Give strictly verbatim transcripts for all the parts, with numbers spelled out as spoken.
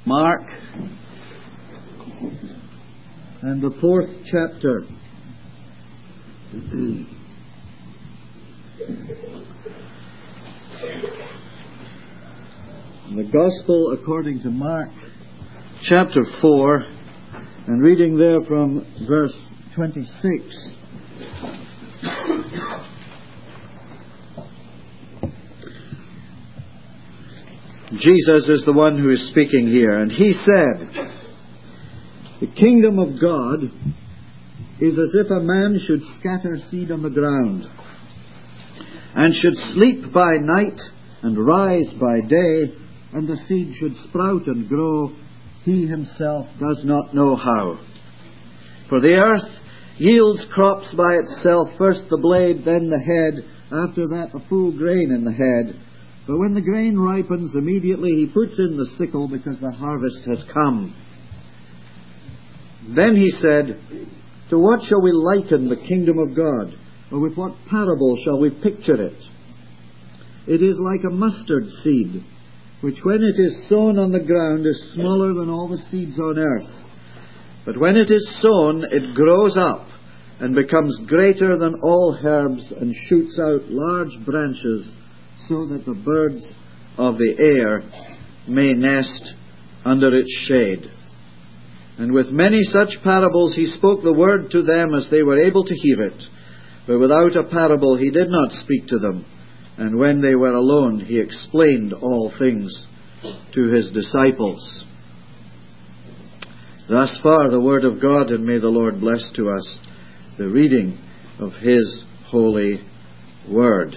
Mark and the fourth chapter. The Gospel according to Mark, chapter four, and reading there from verse twenty-six. Jesus is the one who is speaking here, and he said, "The kingdom of God is as if a man should scatter seed on the ground, and should sleep by night and rise by day, and the seed should sprout and grow, he himself does not know how. For the earth yields crops by itself, first the blade, then the head, after that the full grain in the head. But when the grain ripens, immediately he puts in the sickle, because the harvest has come." Then he said, "To what shall we liken the kingdom of God? Or with what parable shall we picture it? It is like a mustard seed, which when it is sown on the ground is smaller than all the seeds on earth. But when it is sown, it grows up and becomes greater than all herbs, and shoots out large branches, so that the birds of the air may nest under its shade." And with many such parables he spoke the word to them as they were able to hear it. But without a parable he did not speak to them. And when they were alone, he explained all things to his disciples. Thus far the word of God, and may the Lord bless to us the reading of his holy word.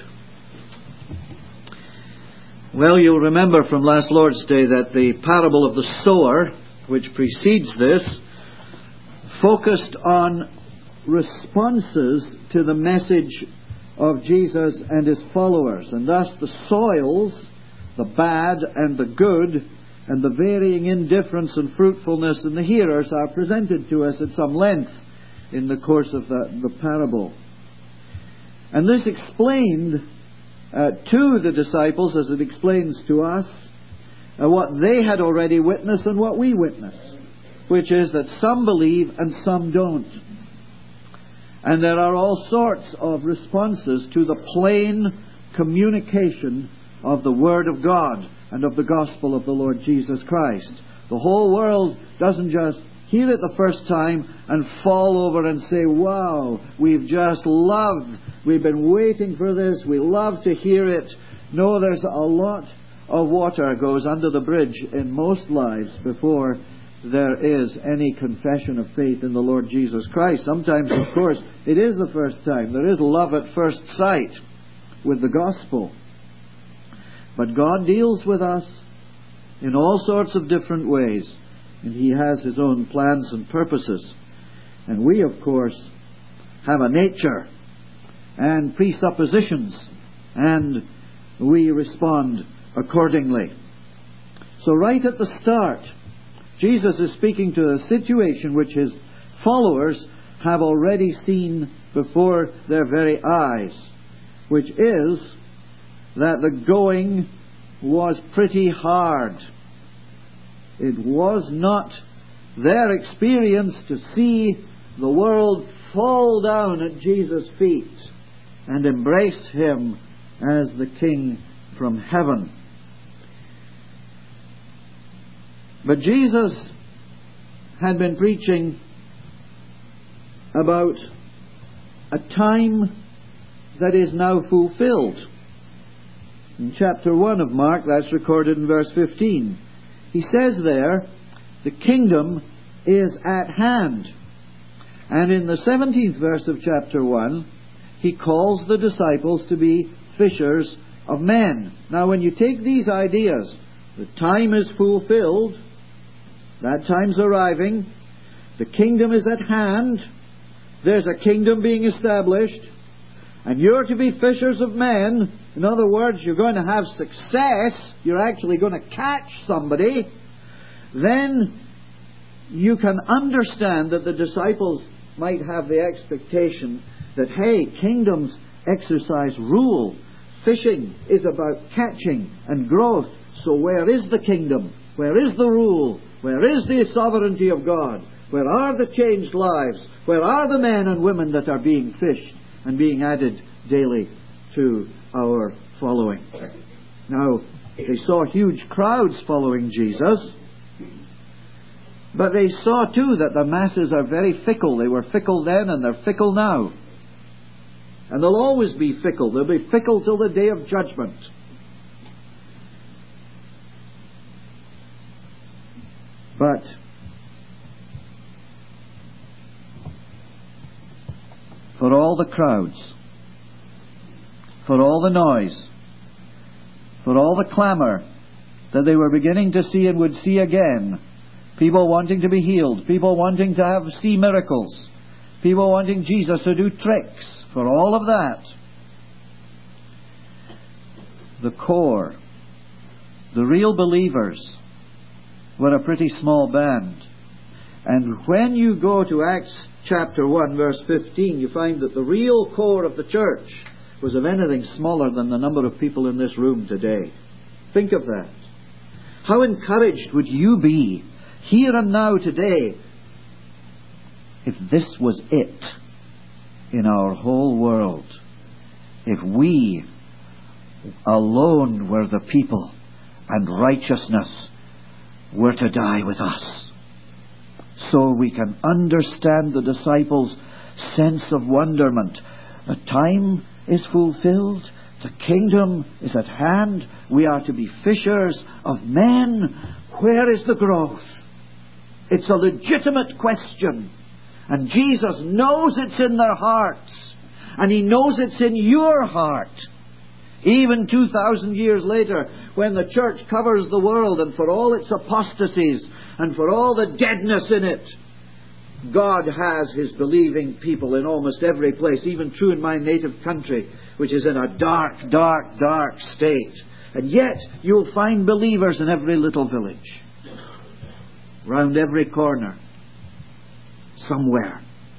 Well, you'll remember from last Lord's Day that the parable of the sower, which precedes this, focused on responses to the message of Jesus and his followers. And thus the soils, the bad and the good, and the varying indifference and fruitfulness in the hearers are presented to us at some length in the course of the, the parable. And this explained uh, to the disciples, as it explains to us, uh, what they had already witnessed and what we witness, which is that some believe and some don't. And there are all sorts of responses to the plain communication of the Word of God and of the gospel of the Lord Jesus Christ. The whole world doesn't just hear it the first time and fall over and say, "Wow, we've just loved, we've been waiting for this, we love to hear it." No, there's a lot of water goes under the bridge in most lives before there is any confession of faith in the Lord Jesus Christ. Sometimes, of course, it is the first time. There is love at first sight with the gospel. But God deals with us in all sorts of different ways, and he has his own plans and purposes. And we, of course, have a nature and presuppositions, and we respond accordingly. So right at the start, Jesus is speaking to a situation which his followers have already seen before their very eyes, which is that the going was pretty hard. It was not their experience to see the world fall down at Jesus' feet and embrace him as the King from heaven. But Jesus had been preaching about a time that is now fulfilled. In chapter one of Mark, that's recorded in verse fifteen. He says there, "The kingdom is at hand." And in the seventeenth verse of chapter one, he calls the disciples to be fishers of men. Now when you take these ideas, the time is fulfilled, that time's arriving, the kingdom is at hand, there's a kingdom being established, and you're to be fishers of men. In other words, you're going to have success, you're actually going to catch somebody. Then you can understand that the disciples might have the expectation that, hey, kingdoms exercise rule. Fishing is about catching and growth. So where is the kingdom? Where is the rule? Where is the sovereignty of God? Where are the changed lives? Where are the men and women that are being fished and being added daily to our following? Now, they saw huge crowds following Jesus, but they saw too that the masses are very fickle. They were fickle then and they're fickle now. And they'll always be fickle. They'll be fickle till the day of judgment. But for all the crowds, for all the noise, for all the clamour that they were beginning to see and would see again, people wanting to be healed, people wanting to have see miracles, people wanting Jesus to do tricks, for all of that, the core, the real believers, were a pretty small band. And when you go to Acts chapter one verse fifteen, you find that the real core of the church was of anything smaller than the number of people in this room today. Think of that. How encouraged would you be here and now today if this was it in our whole world? If we alone were the people and righteousness were to die with us. So we can understand the disciples' sense of wonderment. The time is fulfilled. The kingdom is at hand. We are to be fishers of men. Where is the growth? It's a legitimate question. And Jesus knows it's in their hearts. And He knows it's in your heart. Even two thousand years later, when the church covers the world, and for all its apostasies, and for all the deadness in it, God has His believing people in almost every place, even true in my native country, which is in a dark, dark, dark state. And yet, you'll find believers in every little village, round every corner, somewhere.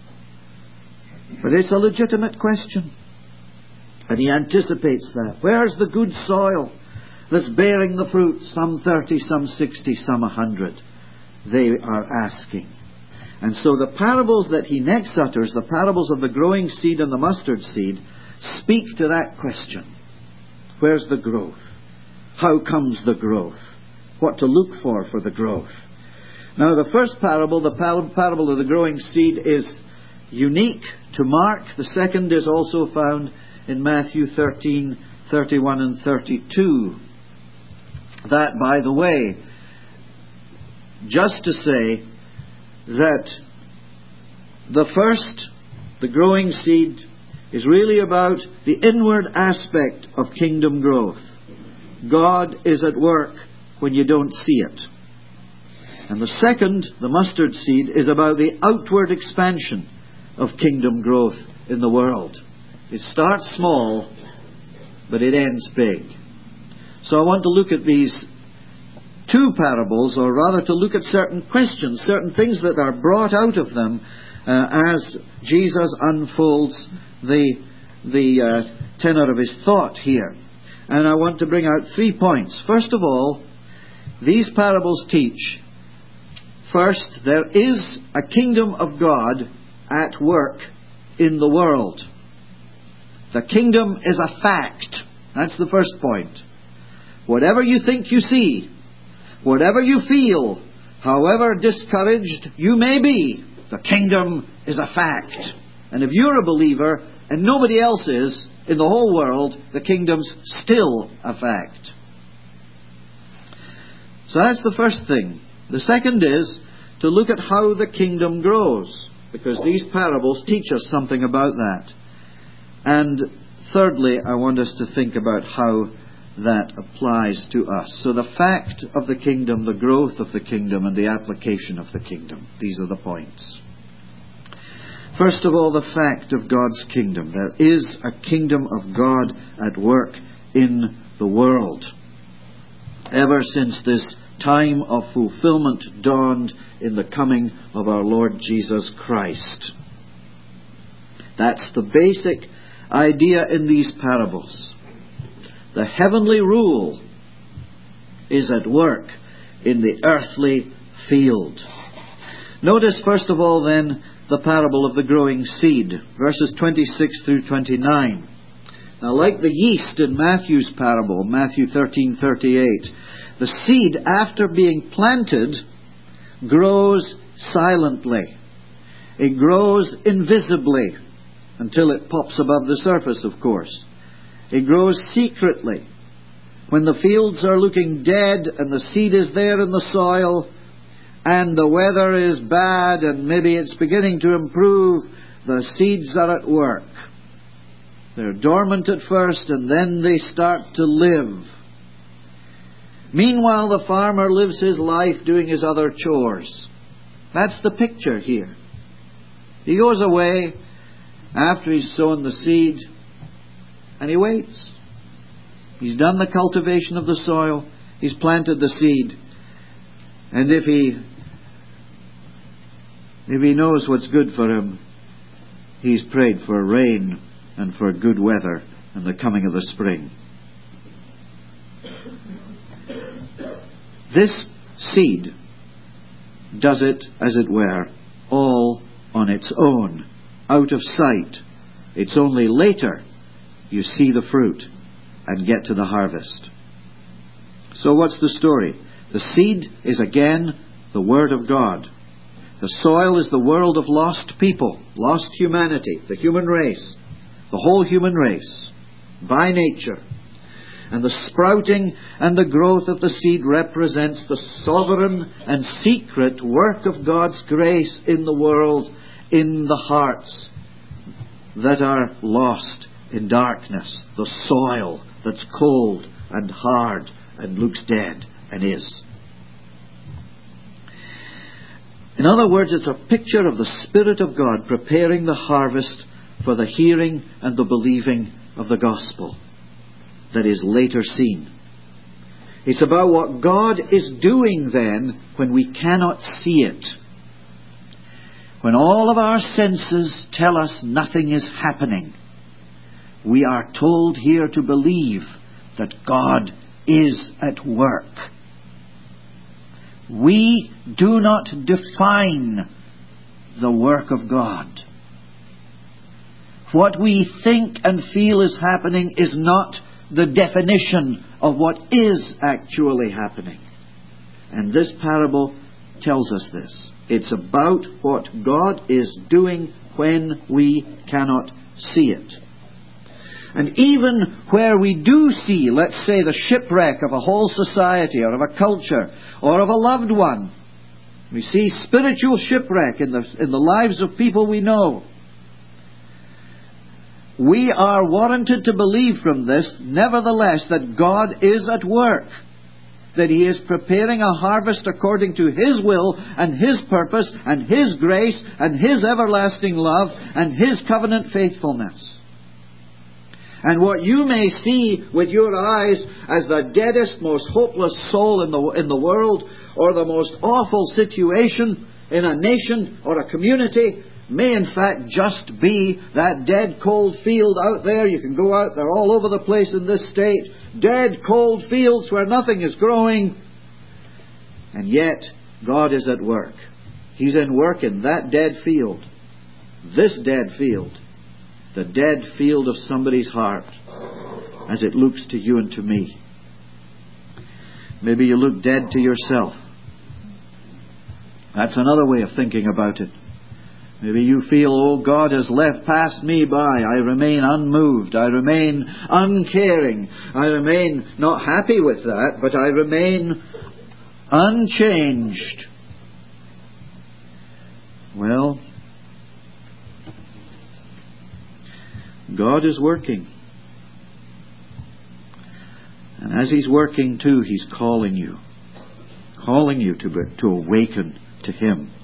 But it's a legitimate question. And He anticipates that. Where's the good soil that's bearing the fruit? Some thirty, some sixty, some a hundred. They are asking. And so the parables that He next utters, the parables of the growing seed and the mustard seed, speak to that question. Where's the growth? How comes the growth? What to look for for the growth? Now the first parable, the parable of the growing seed, is unique to Mark. The second is also found in Matthew thirteen, thirty-one and thirty-two. That, by the way, just to say that the first, the growing seed, is really about the inward aspect of kingdom growth. God is at work when you don't see it. And the second, the mustard seed, is about the outward expansion of kingdom growth in the world. It starts small, but it ends big. So I want to look at these two parables, or rather to look at certain questions, certain things that are brought out of them uh, as Jesus unfolds the, the uh, tenor of His thought here. And I want to bring out three points. First of all, these parables teach, first, there is a kingdom of God at work in the world. The kingdom is a fact. That's the first point. Whatever you think you see, whatever you feel, however discouraged you may be, the kingdom is a fact. And if you're a believer and nobody else is in the whole world, the kingdom's still a fact. So that's the first thing. The second is to look at how the kingdom grows, because these parables teach us something about that. And thirdly, I want us to think about how that applies to us. So the fact of the kingdom, the growth of the kingdom, and the application of the kingdom. These are the points. First of all, the fact of God's kingdom. There is a kingdom of God at work in the world. Ever since this time of fulfillment dawned in the coming of our Lord Jesus Christ. That's the basic idea in these parables. The heavenly rule is at work in the earthly field. Notice first of all then the parable of the growing seed, verses twenty-six through twenty-nine. Now, like the yeast in Matthew's parable, Matthew thirteen thirty-eight, the seed, after being planted, grows silently. It grows invisibly until it pops above the surface, of course. It grows secretly. When the fields are looking dead and the seed is there in the soil and the weather is bad and maybe it's beginning to improve, the seeds are at work. They're dormant at first and then they start to live. Meanwhile, the farmer lives his life doing his other chores. That's the picture here. He goes away after he's sown the seed and he waits. He's done the cultivation of the soil. He's planted the seed. And if he if he knows what's good for him, he's prayed for rain and for good weather and the coming of the spring. This seed does it, as it were, all on its own, out of sight. It's only later you see the fruit and get to the harvest. So what's the story? The seed is again the Word of God. The soil is the world of lost people, lost humanity, the human race, the whole human race, by nature. And the sprouting and the growth of the seed represents the sovereign and secret work of God's grace in the world, in the hearts that are lost in darkness, the soil that's cold and hard and looks dead and is. In other words, it's a picture of the Spirit of God preparing the harvest for the hearing and the believing of the gospel that is later seen. It's about what God is doing then when we cannot see it. When all of our senses tell us nothing is happening, we are told here to believe that God is at work. We do not define the work of God. What we think and feel is happening is not the definition of what is actually happening. And this parable tells us this. It's about what God is doing when we cannot see it. And even where we do see, let's say, the shipwreck of a whole society or of a culture or of a loved one, we see spiritual shipwreck in the, in the lives of people we know. We are warranted to believe from this, nevertheless, that God is at work, that He is preparing a harvest according to His will and His purpose and His grace and His everlasting love and His covenant faithfulness. And what you may see with your eyes as the deadest, most hopeless soul in the, in the world, or the most awful situation in a nation or a community, may in fact just be that dead, cold field out there. You can go out, they're all over the place in this state. Dead, cold fields where nothing is growing. And yet, God is at work. He's in work in that dead field. This dead field. The dead field of somebody's heart as it looks to you and to me. Maybe you look dead to yourself. That's another way of thinking about it. Maybe you feel, oh, God has left passed me by. I remain unmoved. I remain uncaring. I remain not happy with that, but I remain unchanged. Well, God is working. And as He's working too, He's calling you. Calling you to, to awaken to Him.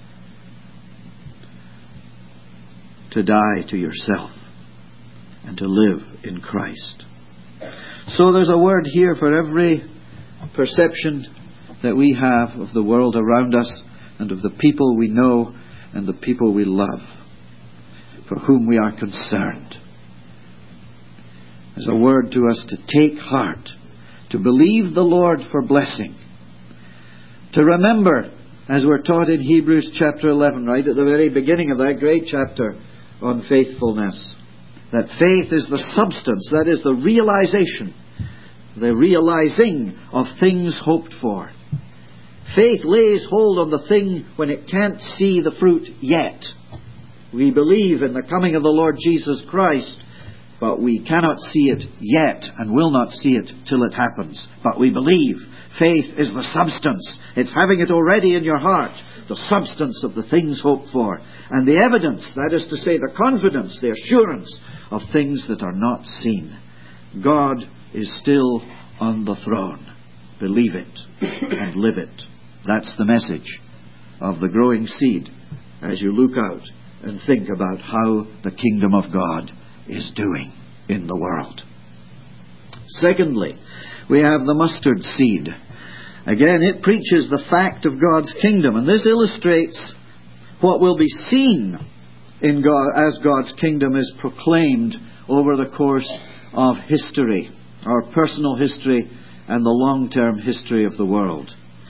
To die to yourself. And to live in Christ. So there's a word here for every perception that we have of the world around us and of the people we know and the people we love, for whom we are concerned. There's a word to us to take heart, to believe the Lord for blessing, To remember, as we're taught in Hebrews chapter eleven, right at the very beginning of that great chapter on faithfulness, that faith is the substance, that is the realization, the realizing of things hoped for. Faith lays hold on the thing when it can't see the fruit yet. We believe in the coming of the Lord Jesus Christ, but we cannot see it yet and will not see it till it happens. But we believe. Faith is the substance. It's having it already in your heart, the substance of the things hoped for. And the evidence, that is to say, the confidence, the assurance of things that are not seen. God is still on the throne. Believe it and live it. That's the message of the growing seed as you look out and think about how the kingdom of God is doing in the world. Secondly, we have the mustard seed. Again, it preaches the fact of God's kingdom, and this illustrates what will be seen in God as God's kingdom is proclaimed over the course of history, our personal history and the long-term history of the world.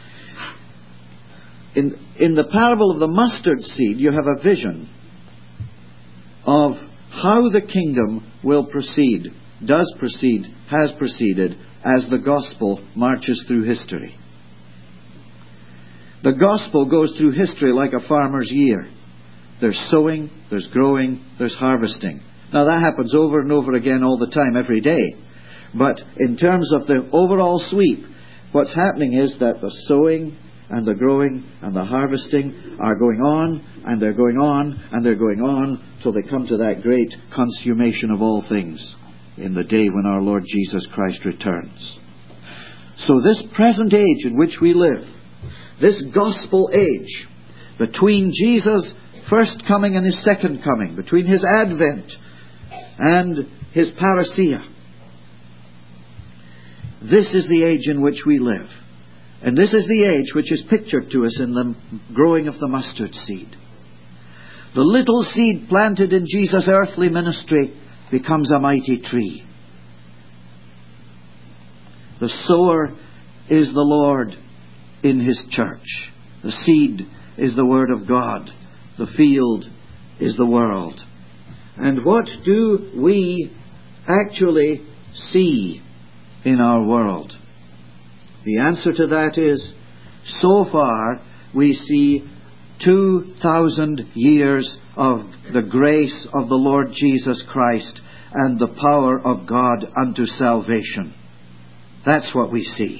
In, in the parable of the mustard seed, you have a vision of how the kingdom will proceed, does proceed, has proceeded as the gospel marches through history. The gospel goes through history like a farmer's year. There's sowing, there's growing, there's harvesting. Now that happens over and over again all the time, every day. But in terms of the overall sweep, what's happening is that the sowing and the growing and the harvesting are going on, and they're going on, and they're going on, till they come to that great consummation of all things in the day when our Lord Jesus Christ returns. So this present age in which we live, this gospel age, between Jesus' first coming and His second coming, between His advent and His parousia, this is the age in which we live. And this is the age which is pictured to us in the growing of the mustard seed. The little seed planted in Jesus' earthly ministry becomes a mighty tree. The sower is the Lord in His church. The seed is the Word of God. The field is the world. And what do we actually see in our world? The answer to that is, so far we see two thousand years of the grace of the Lord Jesus Christ and the power of God unto salvation. That's what we see.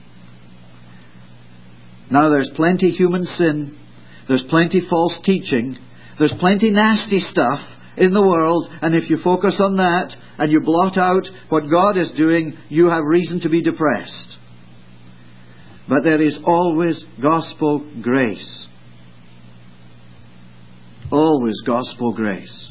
Now there's plenty human sin, there's plenty false teaching, there's plenty nasty stuff in the world, and if you focus on that and you blot out what God is doing, you have reason to be depressed. But there is always gospel grace. Always gospel grace.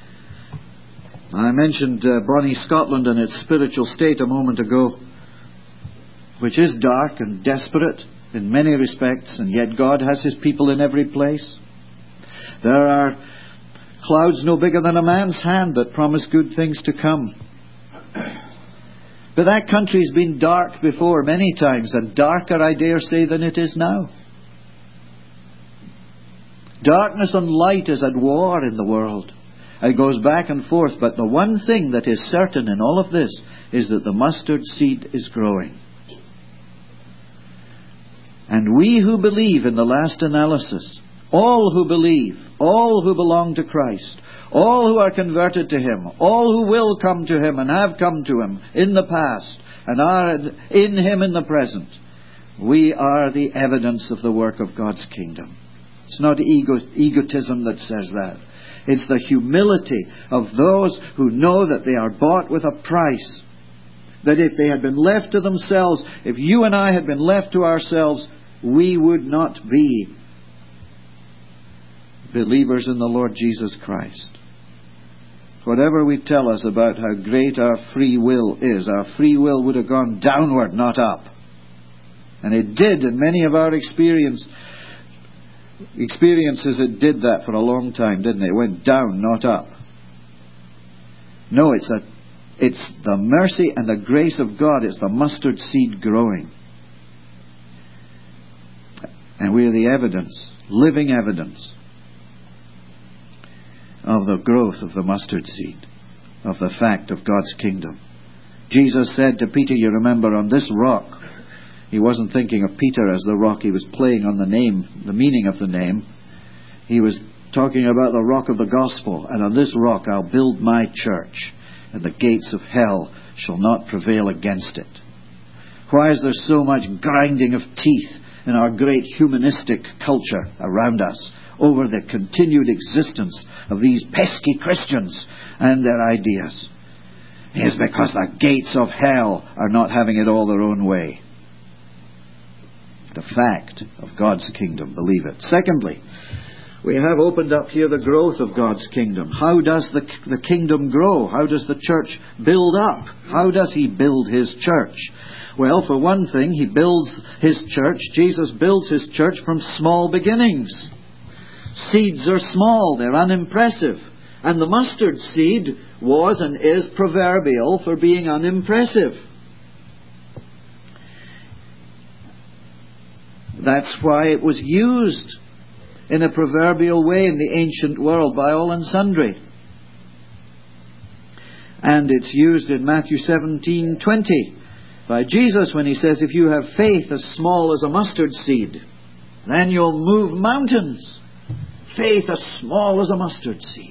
I mentioned uh, Bonnie, Scotland and its spiritual state a moment ago, which is dark and desperate in many respects, and yet God has His people in every place. There are clouds no bigger than a man's hand that promise good things to come. But that country's been dark before many times, and darker, I dare say, than it is now. Darkness and light is at war in the world. It goes back and forth, but the one thing that is certain in all of this is that the mustard seed is growing. And we who believe in the last analysis, all who believe, all who belong to Christ, all who are converted to Him, all who will come to Him and have come to Him in the past and are in Him in the present, we are the evidence of the work of God's kingdom. It's not ego, egotism that says that. It's the humility of those who know that they are bought with a price. That if they had been left to themselves, if you and I had been left to ourselves, we would not be believers in the Lord Jesus Christ. Whatever we tell us about how great our free will is, our free will would have gone downward, not up. And it did in many of our experience, experiences. It did that for a long time, didn't it? It went down, not up. No, it's a, it's the mercy and the grace of God. It's the mustard seed growing. And we are the evidence, living evidence, of the growth of the mustard seed, of the fact of God's kingdom. Jesus said to Peter, you remember, on this rock, he wasn't thinking of Peter as the rock, he was playing on the name, the meaning of the name. He was talking about the rock of the gospel. And on this rock I'll build my church, and the gates of hell shall not prevail against it. Why is there so much grinding of teeth in our great humanistic culture around us over the continued existence of these pesky Christians and their ideas? It's because the gates of hell are not having it all their own way. The fact of God's kingdom, believe it. Secondly, we have opened up here the growth of God's kingdom. How does the, the kingdom grow? How does the church build up? How does He build His church? Well, for one thing, He builds His church, Jesus builds His church from small beginnings. Seeds are small, they're unimpressive. And the mustard seed was and is proverbial for being unimpressive. That's why it was used in a proverbial way in the ancient world by all and sundry. And it's used in Matthew seventeen twenty by Jesus when He says, if you have faith as small as a mustard seed, then you'll move mountains. Faith as small as a mustard seed.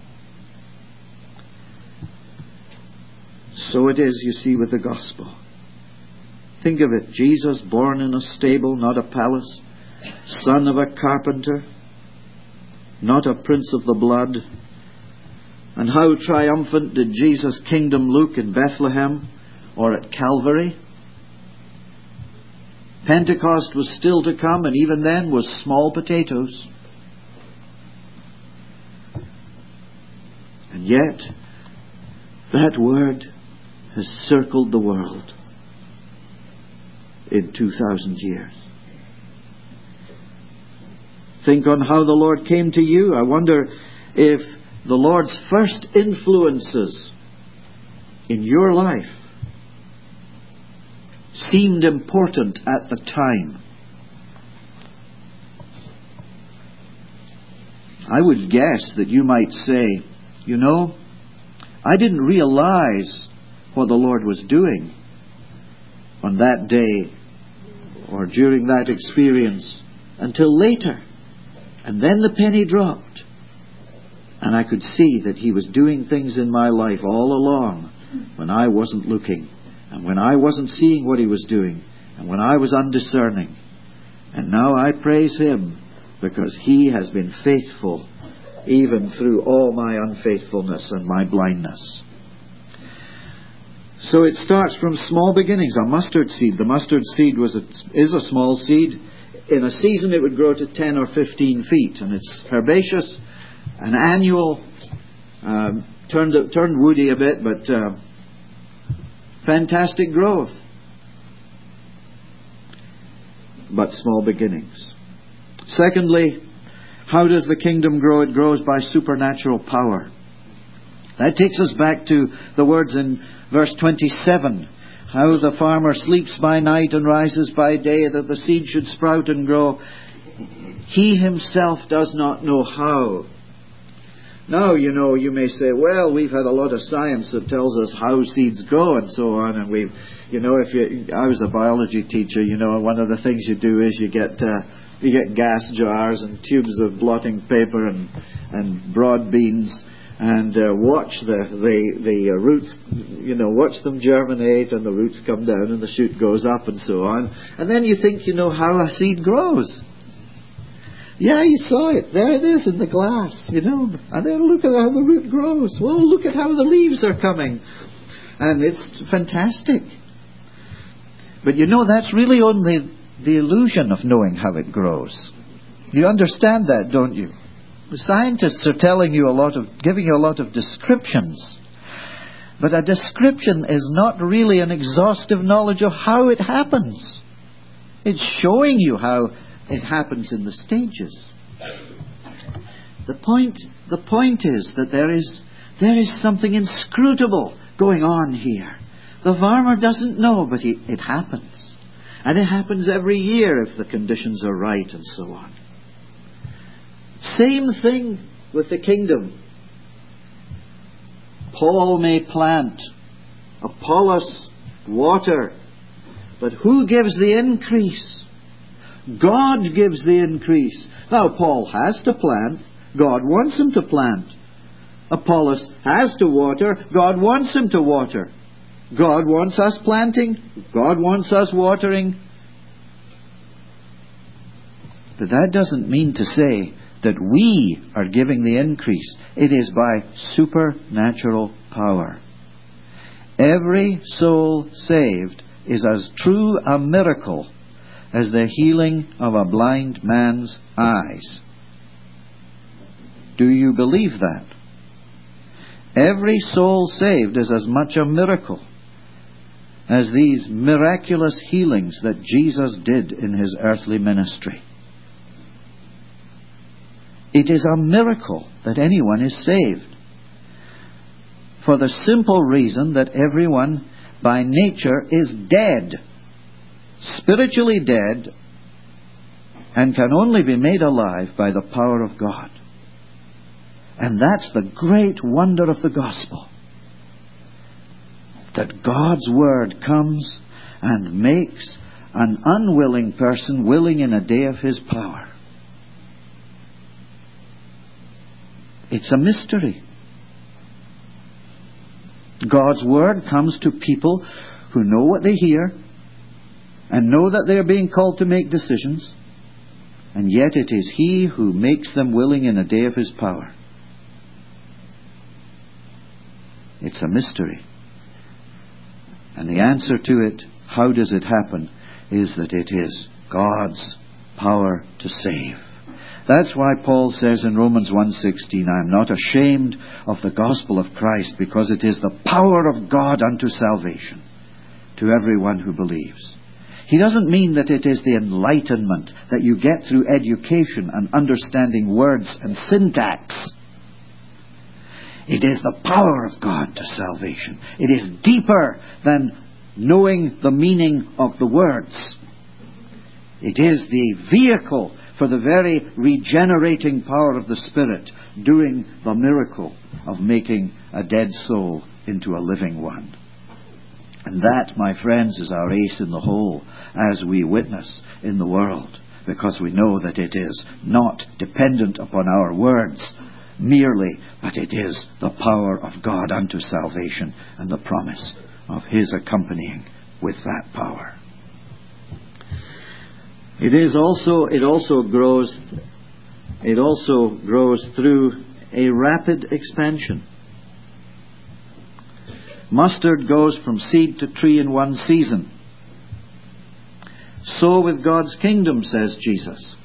So it is, you see, with the gospel. Think of it. Jesus, born in a stable, not a palace. Son of a carpenter, not a prince of the blood. And how triumphant did Jesus' kingdom look in Bethlehem or at Calvary? Pentecost was still to come, and even then was small potatoes. And yet, that word has circled the world in two thousand years. Think on how the Lord came to you. I wonder if the Lord's first influences in your life seemed important at the time. I would guess that you might say, you know, I didn't realize what the Lord was doing on that day or during that experience until later. And then the penny dropped. And I could see that He was doing things in my life all along when I wasn't looking. And when I wasn't seeing what He was doing. And when I was undiscerning. And now I praise Him because He has been faithful even through all my unfaithfulness and my blindness. So it starts from small beginnings. A mustard seed. The mustard seed was a, is a small seed. In a season it would grow to ten or fifteen feet. And it's herbaceous, an annual, um, turned, turned woody a bit, but uh, fantastic growth. But small beginnings. Secondly, how does the kingdom grow? It grows by supernatural power. That takes us back to the words in verse twenty-seven. How the farmer sleeps by night and rises by day, that the seed should sprout and grow. He himself does not know how. Now, you know, you may say, well, we've had a lot of science that tells us how seeds grow and so on. And we've, you know, if you, I was a biology teacher, you know, one of the things you do is you get, uh, you get gas jars and tubes of blotting paper and, and broad beans. And uh, watch the the the uh, roots, you know, watch them germinate, and the roots come down, and the shoot goes up, and so on. And then you think you know how a seed grows. Yeah, you saw it. There it is in the glass, you know. And then look at how the root grows. Well, look at how the leaves are coming, and it's fantastic. But you know, that's really only the illusion of knowing how it grows. You understand that, don't you? The scientists are telling you a lot of, giving you a lot of descriptions. But a description is not really an exhaustive knowledge of how it happens. It's showing you how it happens in the stages. The point, the point is that there is, there is something inscrutable going on here. The farmer doesn't know, but he, it happens. And it happens every year if the conditions are right and so on. Same thing with the kingdom. Paul may plant, Apollos water, but who gives the increase? God gives the increase. Now, Paul has to plant. God wants him to plant. Apollos has to water. God wants him to water. God wants us planting. God wants us watering. But that doesn't mean to say that we are giving the increase. It is by supernatural power. Every soul saved is as true a miracle as the healing of a blind man's eyes. Do you believe that? Every soul saved is as much a miracle as these miraculous healings that Jesus did in his earthly ministry. It is a miracle that anyone is saved, for the simple reason that everyone by nature is dead, spiritually dead, and can only be made alive by the power of God. And that's the great wonder of the gospel, that God's word comes and makes an unwilling person willing in a day of his power. It's a mystery. God's word comes to people who know what they hear and know that they are being called to make decisions, and yet it is he who makes them willing in a day of his power. It's a mystery. And the answer to it, how does it happen, is that it is God's power to save. That's why Paul says in Romans one sixteen, I am not ashamed of the gospel of Christ, because it is the power of God unto salvation to everyone who believes. He doesn't mean that it is the enlightenment that you get through education and understanding words and syntax. It is the power of God to salvation. It is deeper than knowing the meaning of the words. It is the vehicle for the very regenerating power of the Spirit, doing the miracle of making a dead soul into a living one. And that, my friends, is our ace in the hole as we witness in the world, because we know that it is not dependent upon our words merely, but it is the power of God unto salvation and the promise of his accompanying with that power. It is also, it also grows, it also grows through a rapid expansion. Mustard goes from seed to tree in one season. So with God's kingdom, says Jesus.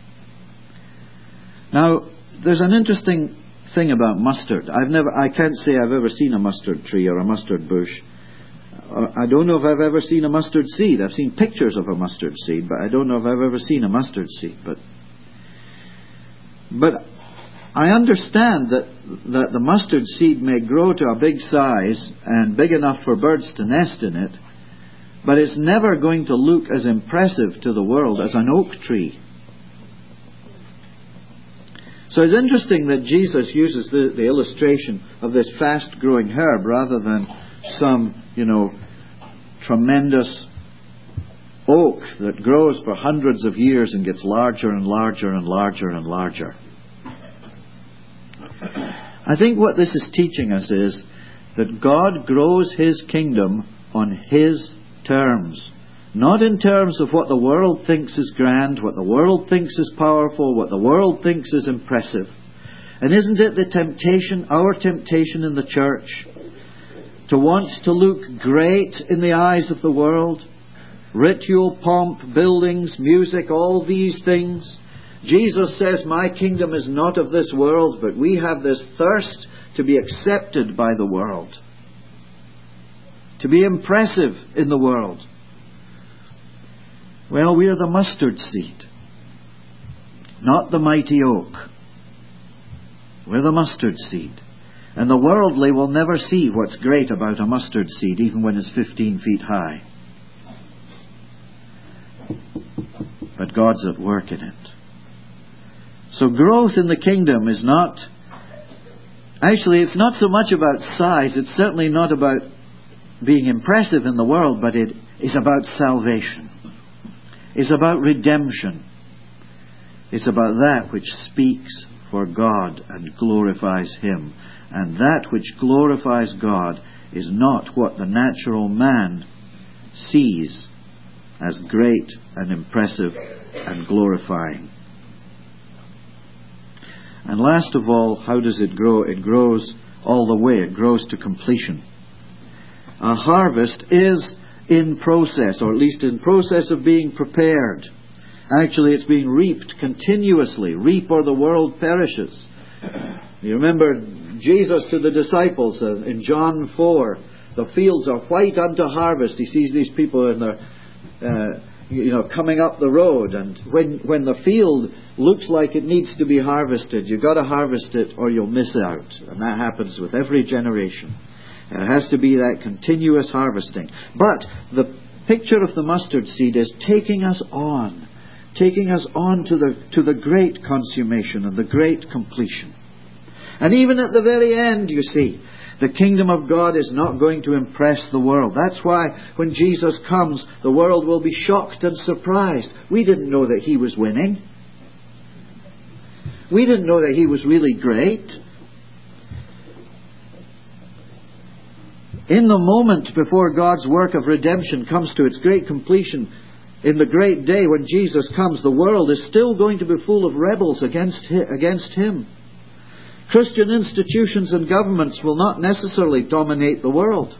Now, there's an interesting thing about mustard. I've never, I can't say I've ever seen a mustard tree or a mustard bush. I don't know if I've ever seen a mustard seed. I've seen pictures of a mustard seed, but I don't know if I've ever seen a mustard seed. But, but I understand that, that the mustard seed may grow to a big size and big enough for birds to nest in it, but it's never going to look as impressive to the world as an oak tree. So it's interesting that Jesus uses the, the illustration of this fast-growing herb rather than some, you know, tremendous oak that grows for hundreds of years and gets larger and larger and larger and larger. I think what this is teaching us is that God grows his kingdom on his terms. Not in terms of what the world thinks is grand, what the world thinks is powerful, what the world thinks is impressive. And isn't it the temptation, our temptation in the church, to want to look great in the eyes of the world? Ritual, pomp, buildings, music, all these things. Jesus says, my kingdom is not of this world, but we have this thirst to be accepted by the world, to be impressive in the world. Well, we are the mustard seed, not the mighty oak. We're the mustard seed. And the worldly will never see what's great about a mustard seed, even when it's fifteen feet high. God's at work in it. So growth in the kingdom is not... Actually, it's not so much about size. It's certainly not about being impressive in the world, but it is about salvation. It's about redemption. It's about that which speaks for God and glorifies Him. And that which glorifies God is not what the natural man sees as great and impressive and glorifying. And last of all, how does it grow? It grows all the way. It grows to completion. A harvest is in process, or at least in process of being prepared. Actually, it's being reaped continuously. Reap or the world perishes. You remember Jesus to the disciples uh, in John four. The fields are white unto harvest. He sees these people in their, uh, you know, coming up the road. And when, when the field looks like it needs to be harvested, you've got to harvest it or you'll miss out. And that happens with every generation. There has to be that continuous harvesting. But the picture of the mustard seed is taking us on. Taking us on to the, to the great consummation and the great completion. And even at the very end, you see, the kingdom of God is not going to impress the world. That's why when Jesus comes, the world will be shocked and surprised. We didn't know that He was winning. We didn't know that He was really great. In the moment before God's work of redemption comes to its great completion, in the great day when Jesus comes, the world is still going to be full of rebels against against Him. Christian institutions and governments will not necessarily dominate the world.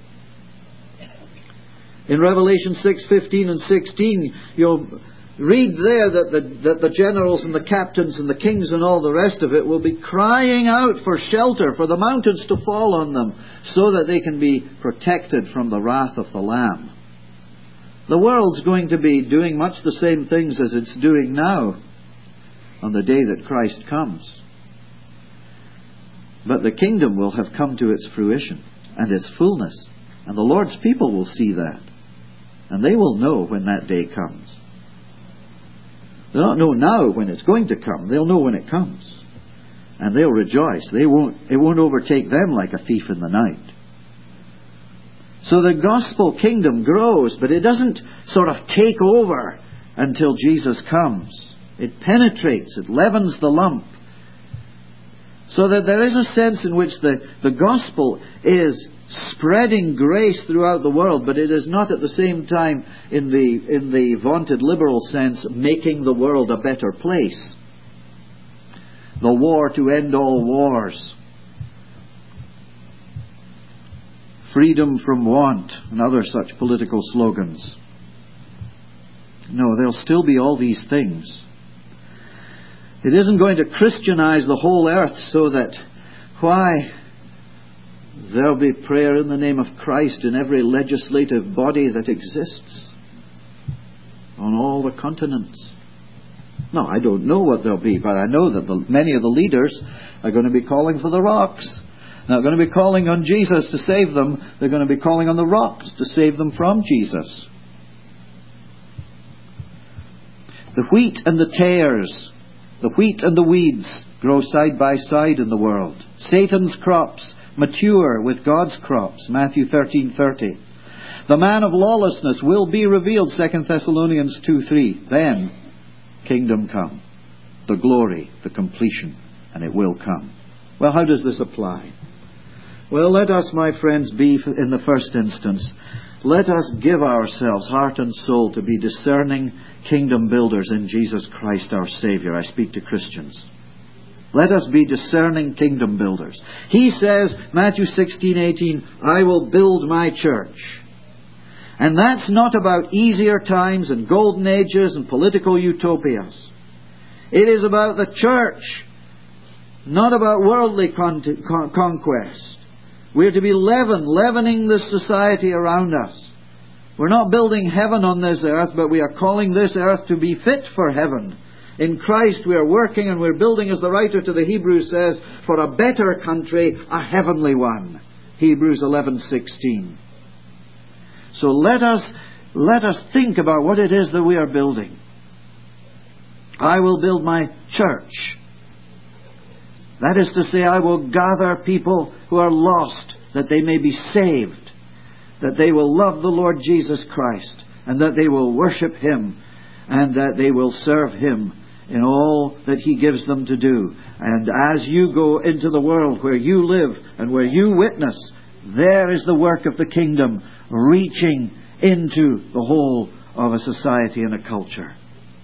In Revelation six fifteen and sixteen, you'll read there that the, that the generals and the captains and the kings and all the rest of it will be crying out for shelter, for the mountains to fall on them, so that they can be protected from the wrath of the Lamb. The world's going to be doing much the same things as it's doing now on the day that Christ comes. But the kingdom will have come to its fruition and its fullness. And the Lord's people will see that. And they will know when that day comes. They'll not know now when it's going to come. They'll know when it comes. And they'll rejoice. They won't, it won't overtake them like a thief in the night. So the gospel kingdom grows, but it doesn't sort of take over until Jesus comes. It penetrates, it leavens the lump. So that there is a sense in which the, the gospel is spreading grace throughout the world, but it is not at the same time, in the, in the vaunted liberal sense, making the world a better place. The war to end all wars. Freedom from want, and other such political slogans. No, there'll still be all these things. It isn't going to Christianize the whole earth so that, why, there'll be prayer in the name of Christ in every legislative body that exists on all the continents. No, I don't know what there'll be, but I know that the, many of the leaders are going to be calling for the rocks. They're not going to be calling on Jesus to save them. They're going to be calling on the rocks to save them from Jesus. The wheat and the tares, the wheat and the weeds grow side by side in the world. Satan's crops mature with God's crops. Matthew thirteen thirty. The man of lawlessness will be revealed. Second Thessalonians two three. Then kingdom come. The glory, the completion, and it will come. Well, how does this apply? Well, let us, my friends, be, in the first instance, let us give ourselves, heart and soul, to be discerning kingdom builders in Jesus Christ our Saviour. I speak to Christians. Let us be discerning kingdom builders. He says, Matthew sixteen eighteen, I will build my church. And that's not about easier times and golden ages and political utopias. It is about the church, not about worldly con- con- conquest. We're to be leaven, leavening the society around us. We're not building heaven on this earth, but we are calling this earth to be fit for heaven. In Christ we are working and we're building, as the writer to the Hebrews says, for a better country, a heavenly one. Hebrews eleven sixteen. So let us, let us think about what it is that we are building. I will build my church. That is to say, I will gather people who are lost, that they may be saved, that they will love the Lord Jesus Christ, and that they will worship Him, and that they will serve Him in all that He gives them to do. And as you go into the world where you live and where you witness, there is the work of the kingdom reaching into the whole of a society and a culture.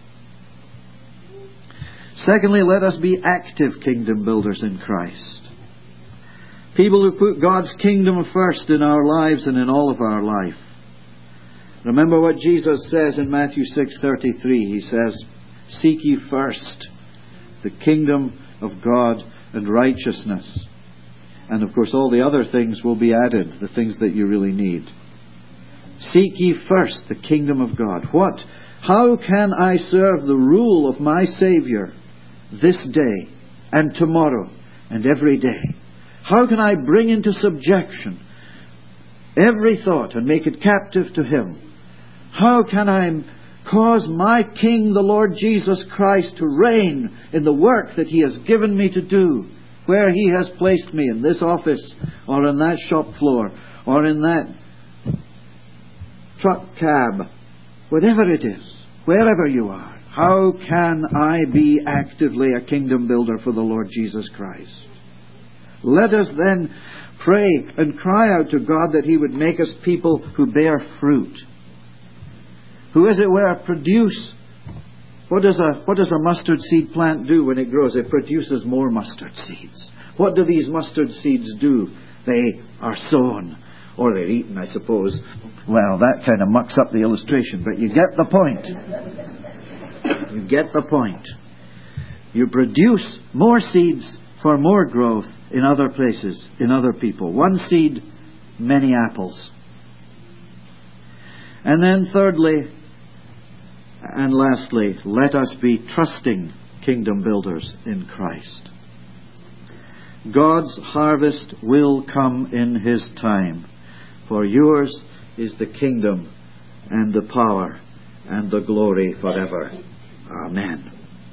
Secondly, let us be active kingdom builders in Christ. People who put God's kingdom first in our lives and in all of our life. Remember what Jesus says in Matthew six thirty-three. He says, "Seek ye first the kingdom of God and righteousness." And of course all the other things will be added, the things that you really need. Seek ye first the kingdom of God. What? How can I serve the rule of my Saviour this day and tomorrow and every day? How can I bring into subjection every thought and make it captive to Him? How can I cause my King, the Lord Jesus Christ, to reign in the work that He has given me to do, where He has placed me, in this office or in that shop floor or in that truck cab, whatever it is, wherever you are? How can I be actively a kingdom builder for the Lord Jesus Christ? Let us then pray and cry out to God that He would make us people who bear fruit, who, as it were, produce. What does a what does a mustard seed plant do when it grows? It produces more mustard seeds. What do these mustard seeds do? They are sown, or they're eaten, I suppose. Well, that kind of mucks up the illustration, but you get the point. You get the point. You produce more seeds for more growth in other places, in other people. One seed, many apples. And then thirdly, and lastly, let us be trusting kingdom builders in Christ. God's harvest will come in His time, for yours is the kingdom and the power and the glory forever. Amen.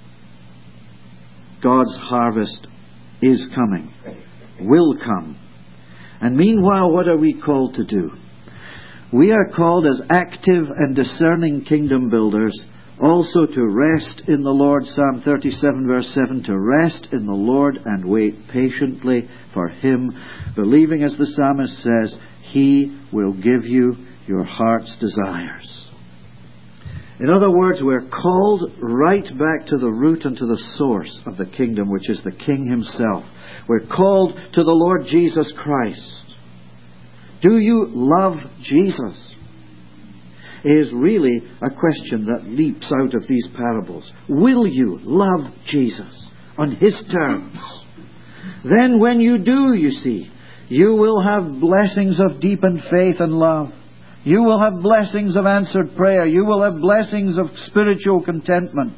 God's harvest is coming, will come. And meanwhile, what are we called to do? We are called as active and discerning kingdom builders also to rest in the Lord. Psalm thirty-seven verse seven, to rest in the Lord and wait patiently for Him, believing, as the psalmist says, He will give you your heart's desires. In other words, we're called right back to the root and to the source of the kingdom, which is the King Himself. We're called to the Lord Jesus Christ. Do you love Jesus? It is really a question that leaps out of these parables. Will you love Jesus on His terms? Then when you do, you see, you will have blessings of deepened faith and love. You will have blessings of answered prayer. You will have blessings of spiritual contentment.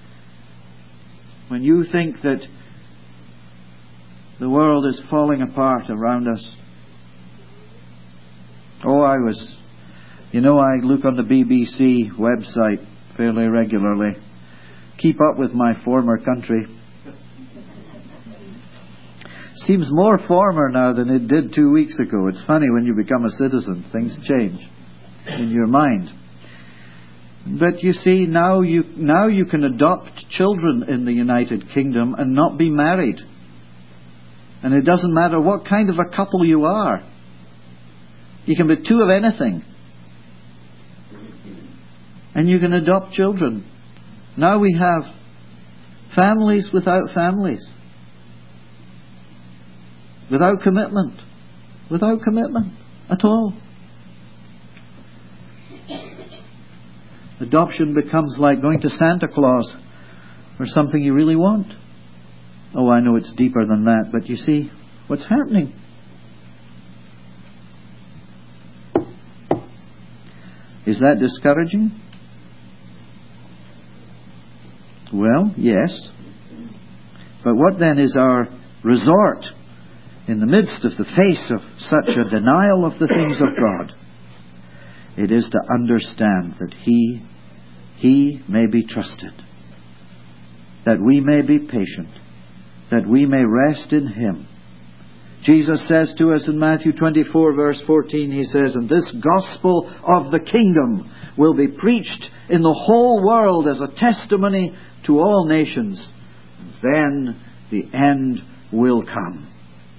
When you think that the world is falling apart around us. Oh, I was... You know, I look on the B B C website fairly regularly. Keep up with my former country. Seems more former now than it did two weeks ago. It's funny, when you become a citizen, things change in your mind. But you see, now you now you can adopt children in the United Kingdom and not be married. And it doesn't matter what kind of a couple you are. You can be two of anything. And you can adopt children. Now we have families without families. Without commitment. Without commitment at all. Adoption becomes like going to Santa Claus for something you really want. Oh, I know it's deeper than that, but you see what's happening. Is that discouraging? Well, yes. But what then is our resort in the midst of the face of such a denial of the things of God? It is to understand that He, He may be trusted. that we may be patient, that we may rest in Him. Jesus says to us in Matthew twenty-four, verse fourteen, He says, "And this gospel of the kingdom will be preached in the whole world as a testimony to all nations. Then the end will come."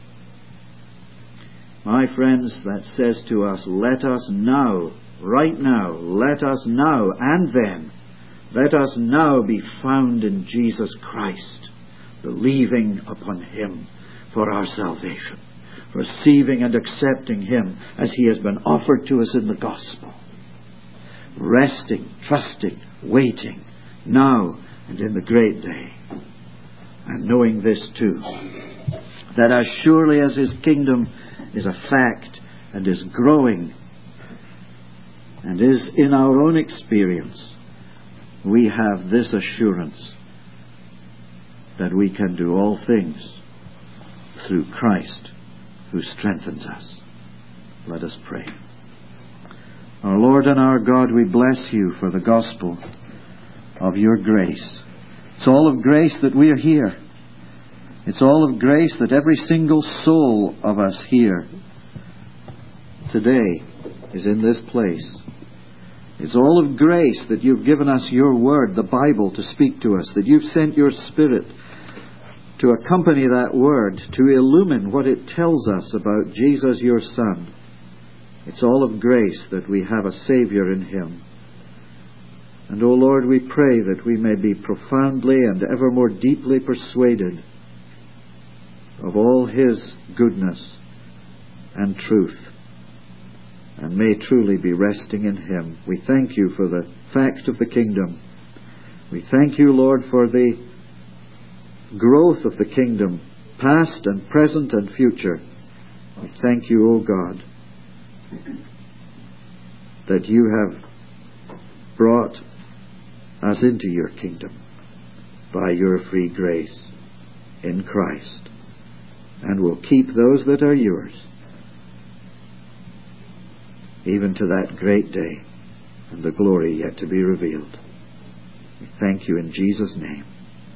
My friends, that says to us, let us now, right now, let us now and then, let us now be found in Jesus Christ, believing upon Him for our salvation, receiving and accepting Him as He has been offered to us in the gospel, resting, trusting, waiting, now and in the great day. And knowing this too, that as surely as His kingdom is a fact and is growing and is in our own experience, we have this assurance that we can do all things through Christ who strengthens us. Let us pray. Our Lord and our God, we bless You for the gospel of Your grace. It's all of grace that we are here. It's all of grace that every single soul of us here today is in this place. It's all of grace that You've given us Your Word, the Bible, to speak to us, that You've sent Your Spirit to accompany that Word, to illumine what it tells us about Jesus, Your Son. It's all of grace that we have a Saviour in Him. And, O Lord, we pray that we may be profoundly and ever more deeply persuaded of all His goodness and truth, and may truly be resting in Him. We thank You for the fact of the kingdom. We thank You, Lord, for the growth of the kingdom, past and present and future. We thank You, O God, that You have brought us into Your kingdom by Your free grace in Christ, and will keep those that are Yours even to that great day and the glory yet to be revealed. We thank You in Jesus' name.